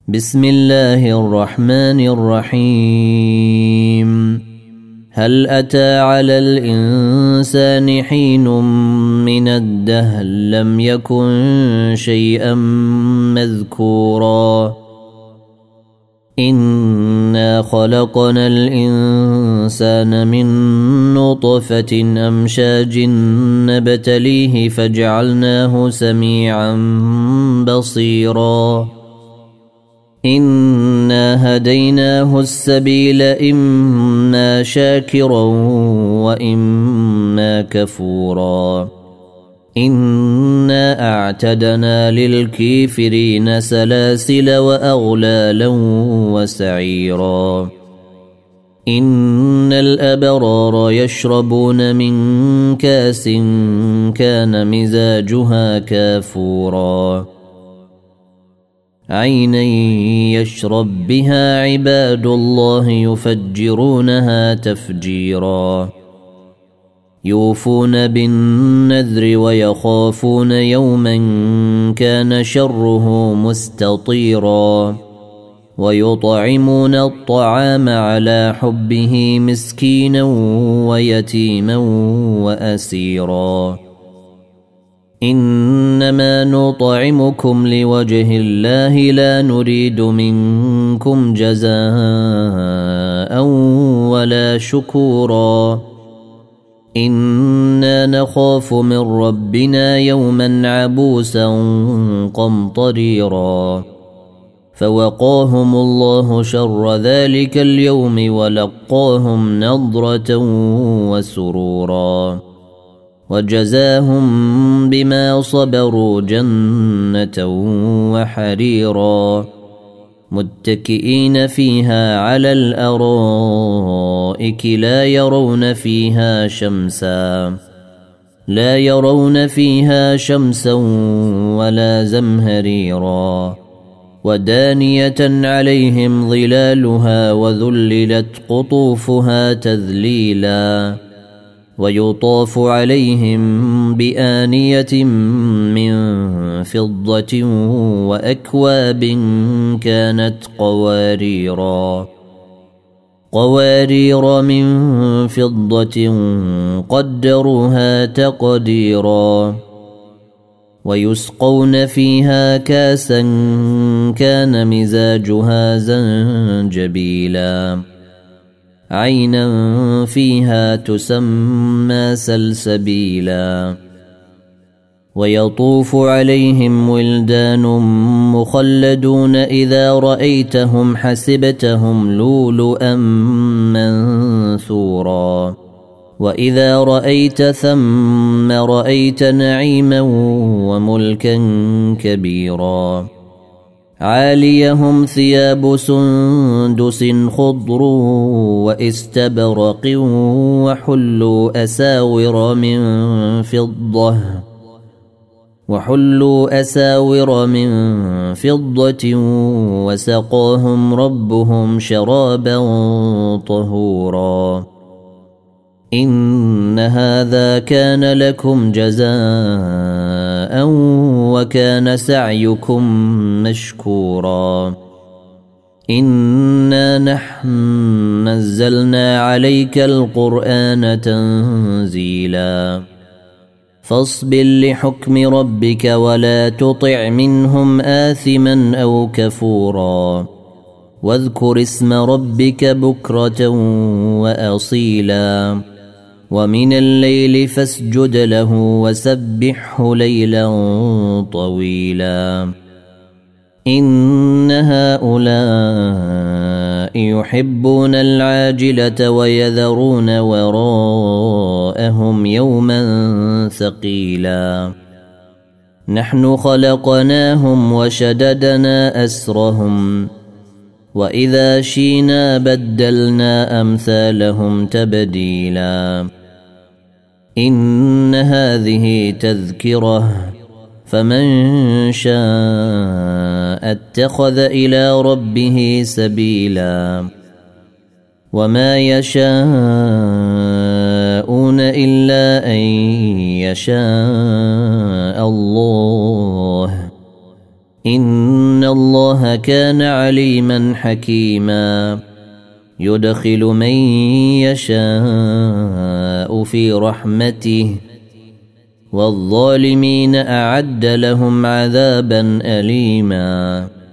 بسم الله الرحمن الرحيم. هل أتى على الإنسان حين من الدهر لم يكن شيئا مذكورا إنا خلقنا الإنسان من نطفة أمشاج نبتليه فجعلناه سميعا بصيرا إنا هديناه السبيل إما شاكرا وإما كفورا إنا أعتدنا للكافرين سلاسل وأغلالا وسعيرا إن الأبرار يشربون من كاس كان مزاجها كافورا عينا يشرب بها عباد الله يفجرونها تفجيرا يوفون بالنذر ويخافون يوما كان شره مستطيرا ويطعمون الطعام على حبه مسكينا ويتيما وأسيرا إنما نطعمكم لوجه الله لا نريد منكم جزاء ولا شكورا إنا نخاف من ربنا يوما عبوسا قمطريرا فوقاهم الله شر ذلك اليوم ولقاهم نضرة وسرورا وجزاهم بما صبروا جنة وحريرا متكئين فيها على الأرائك لا يرون فيها شمسا ولا زمهريرا ودانية عليهم ظلالها وذللت قطوفها تذليلا ويطاف عليهم بآنية من فضة وأكواب كانت قوارير من فضة قدروها تقديرا ويسقون فيها كاسا كان مزاجها زنجبيلا عينا فيها تسمى سلسبيلا ويطوف عليهم ولدان مخلدون إذا رأيتهم حسبتهم لؤلؤا منثورا وإذا رأيت ثم رأيت نعيما وملكا كبيرا عاليهم ثياب سندس خضر واستبرق وحلوا أساور من فضة وسقاهم ربهم شرابا طهورا إن هذا كان لكم جزاء وكان سعيكم مشكورا إنا نحن نزلنا عليك القرآن تنزيلا فاصبر لحكم ربك ولا تطع منهم آثما أو كفورا واذكر اسم ربك بكرة وأصيلا ومن الليل فاسجد له وسبحه ليلا طويلا إن هؤلاء يحبون العاجلة ويذرون وراءهم يوما ثقيلا نحن خلقناهم وشددنا أسرهم وإذا شينا بدلنا أمثالهم تبديلا إن هذه تذكرة فمن شاء اتخذ إلى ربه سبيلا وما يشاءون إلا أن يشاء الله إن الله كان عليما حكيما يدخل من يشاء في رحمته والظالمين أعد لهم عذابا أليما